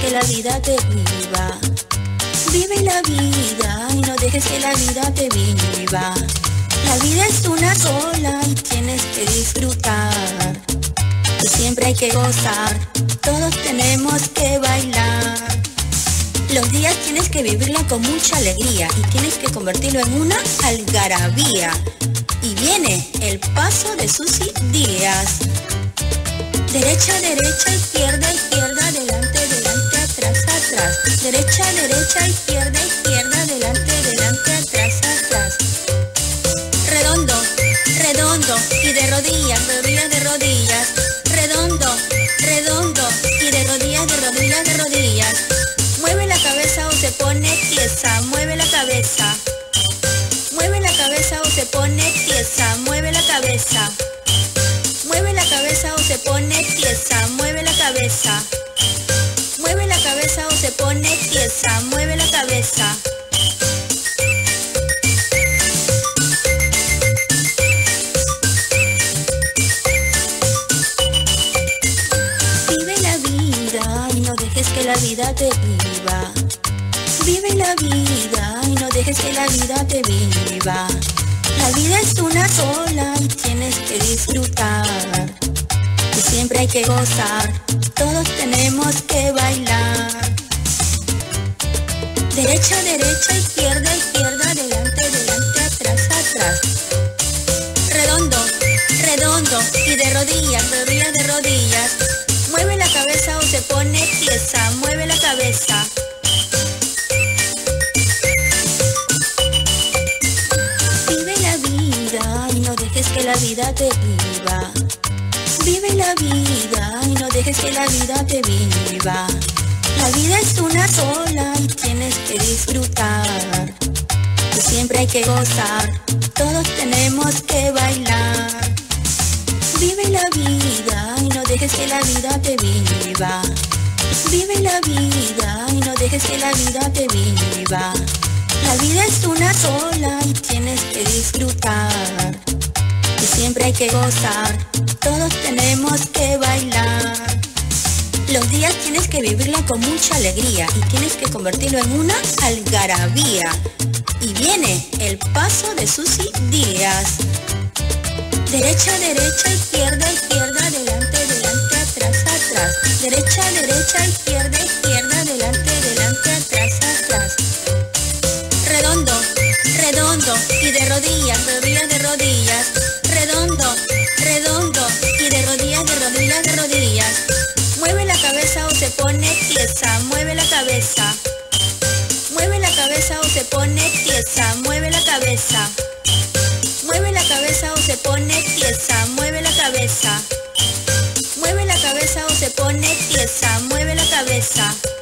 que la vida te viva. Vive la vida y no dejes que la vida te viva. La vida es una sola y tienes que disfrutar. Y siempre hay que gozar, todos tenemos que bailar. Los días tienes que vivirla con mucha alegría y tienes que convertirlo en una algarabía. Y viene el paso de Susy Díaz. Derecha, derecha, izquierda, izquierda, adelante, delante, atrás, atrás. Derecha, derecha, izquierda, izquierda, adelante, delante, atrás, atrás. Redondo, redondo y de rodillas, rodillas, de rodillas. Redondo, redondo y de rodillas, de rodillas, de rodillas. Mueve la cabeza o se pone tiesa, mueve la cabeza. Mueve la cabeza o se pone tiesa, mueve la cabeza. Mueve la cabeza o se pone tiesa, mueve la cabeza. Mueve la cabeza o se pone tiesa, mueve la cabeza. Vive la vida y no dejes que la vida te viva. Vive la vida y no dejes que la vida te viva. La vida es una sola y tienes que disfrutar. Y siempre hay que gozar, todos tenemos que bailar. Derecha, derecha, izquierda, izquierda, adelante, delante, atrás, atrás. Redondo, redondo y de rodillas, rodillas, de rodillas. Mueve la cabeza o se pone tiesa, mueve la cabeza. Que la vida te viva. Vive la vida y no dejes que la vida te viva. La vida es una sola y tienes que disfrutar. Y siempre hay que gozar, todos tenemos que bailar. Vive la vida y no dejes que la vida te viva. Vive la vida y no dejes que la vida te viva. La vida es una sola y tienes que disfrutar. Y siempre hay que gozar, todos tenemos que bailar. Los días tienes que vivirla con mucha alegría y tienes que convertirlo en una algarabía. Y viene el paso de Susy Díaz. Derecha, derecha, izquierda, izquierda, adelante, delante, atrás, atrás. Derecha, derecha, izquierda, izquierda, adelante, delante, atrás, atrás. Redondo, redondo y de rodillas, rodillas, de rodillas. Redondo, redondo y de rodillas, de rodillas, de rodillas. Mueve la cabeza o se pone tiesa, mueve la cabeza. Mueve la cabeza o se pone tiesa, mueve la cabeza. Mueve la cabeza o se pone tiesa, mueve la cabeza. Mueve la cabeza o se pone tiesa, mueve la cabeza.